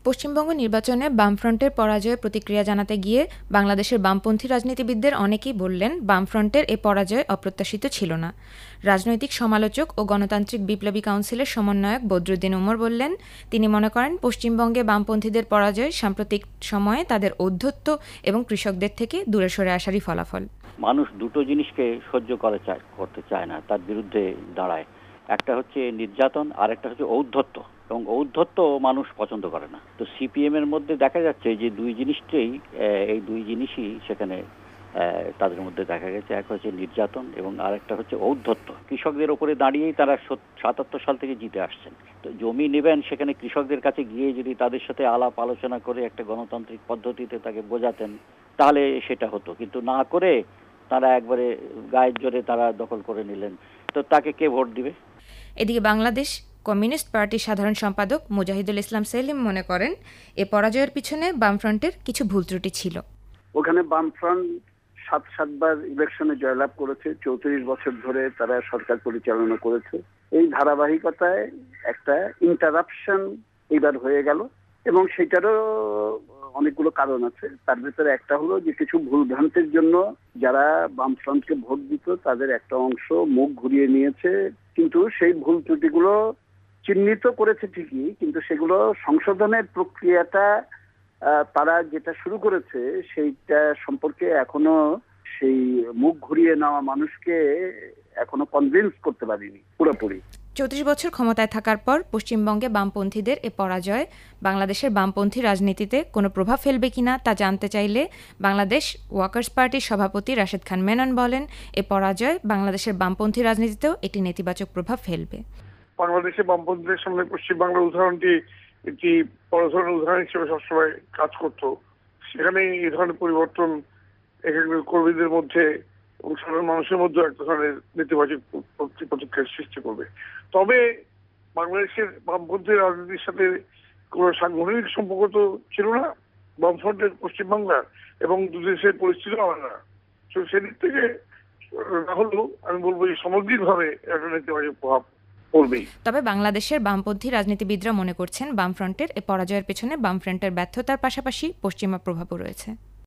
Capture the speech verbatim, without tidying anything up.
পশ্চিমবঙ্গ নির্বাচনে বামফ্রন্টের পরাজয়ে প্রতিক্রিয়া জানাতে গিয়ে বাংলাদেশের বামপন্থী রাজনীতিবিদদের অনেকেই বললেন, বামফ্রন্টের এ পরাজয় অপ্রত্যাশিত ছিল না। রাজনৈতিক সমালোচক ও গণতান্ত্রিক বিপ্লবী কাউন্সিলের সমন্বয়ক বদরুদ্দিন উমর বললেন, তিনি মনে করেন পশ্চিমবঙ্গে বামপন্থীদের পরাজয় সাম্প্রতিক সময়ে তাদের ঔদ্ধত্য এবং কৃষকদের থেকে দূরে সরে আসারই ফলাফল। মানুষ দুটো জিনিসকে সহ্য করে চায় করতে চায় না, তার বিরুদ্ধে দাঁড়ায়। একটা হচ্ছে নির্যাতন, আর একটা হচ্ছে ঔদ্ধত্য, এবং ঔদ্ধত্য মানুষ পছন্দ করে না। তো সিপিএম এর মধ্যে দেখা যাচ্ছে যে দুই জিনিসটাই, এই দুই জিনিসই সেখানে তাদের মধ্যে দেখা গেছে। এক হচ্ছে নির্যাতন এবং আরেকটা হচ্ছে ঔদ্ধত্য। কৃষকদের ওপরে দাঁড়িয়েই তারা সাতাত্তর সাল থেকে জিতে আসছেন। তো জমি নেবেন, সেখানে কৃষকদের কাছে গিয়ে যদি তাদের সাথে আলাপ আলোচনা করে একটা গণতান্ত্রিক পদ্ধতিতে তাকে বোঝাতেন, তাহলে সেটা হতো। কিন্তু না করে তারা একবারে গায়ের জোরে তারা দখল করে নিলেন, তো তাকে কে ভোট দিবে? এদিকে বাংলাদেশ কমিউনিস্ট পার্টির সাধারণ সম্পাদক মুজাহিদুল ইসলাম সেলিম মনে করেন, এ পরাজয়ের পিছনে বামফ্রন্টের কিছু ভুল ত্রুটি ছিল। ওখানে বামফ্রন্ট সাত সাতবার ইলেকশনে জয়লাভ করেছে, চৌত্রিশ বছর ধরে তারা সরকার পরিচালনা করেছে। এই ধারাবাহিকতায় একটা ইন্টারাপশন এবার হয়ে গেল, এবং সেটারও অনেকগুলো কারণ আছে। তার ভিতরে একটা হলো যে কিছু ভুলভ্রান্তির জন্য যারা বামফ্রন্টকে ভোট দিত তাদের একটা অংশ মুখ ঘুরিয়ে নিয়েছে। কিন্তু সেই ভুল ত্রুটিগুলো চিহ্নিত করেছে ঠিকই, কিন্তু সেগুলো সংশোধনের প্রক্রিয়াটা তারা যেটা শুরু করেছে সেইটা সম্পর্কে এখনো সেই মুখ ঘুরিয়ে নেওয়া মানুষকে এখনো কনভিন্স করতে পারিনি পুরোপুরি। চৌত্রিশ বছর ক্ষমতায় থাকার পর পশ্চিমবঙ্গে বামপন্থীদের এ পরাজয় বাংলাদেশের বামপন্থী রাজনীতিতে কোনো প্রভাব ফেলবে কিনা তা জানতে চাইলে বাংলাদেশ ওয়ার্কার্স পার্টির সভাপতি রাশেদ খান মেনন বলেন, এ পরাজয় বাংলাদেশের বামপন্থী রাজনীতিতেও একটি নেতিবাচক প্রভাব ফেলবে। বাংলাদেশের বামপন্থীদের সামনে পশ্চিমবাংলার উদাহরণটি একটি বড় ধরনের উদাহরণ হিসেবে সবসময় কাজ করত। সেখানে এই ধরনের পরিবর্তন কর্মীদের মধ্যে এবং সাধারণ মানুষের মধ্যে এক ধরনের নেতিবাচক প্রতিক্রিয়ার সৃষ্টি করবে। তবে বাংলাদেশের বামপন্থী রাজনীতির সাথে কোন সাংগঠনিক সম্পর্ক তো ছিল না বামফ্রন্টের পশ্চিমবাংলার, এবং দুদেশের পরিস্থিতি আলাদা। সেদিক থেকে না হলেও আমি বলবো যে সামগ্রিকভাবে একটা নেতিবাচক প্রভাব পড়বেই। তবে বাংলাদেশের বামপন্থী রাজনীতিবিদরা মনে করছেন, বামফ্রন্টের এ পরাজয়ের পেছনে বামফ্রন্টের ব্যর্থতার পাশাপাশি পশ্চিমা প্রভাবও রয়েছে।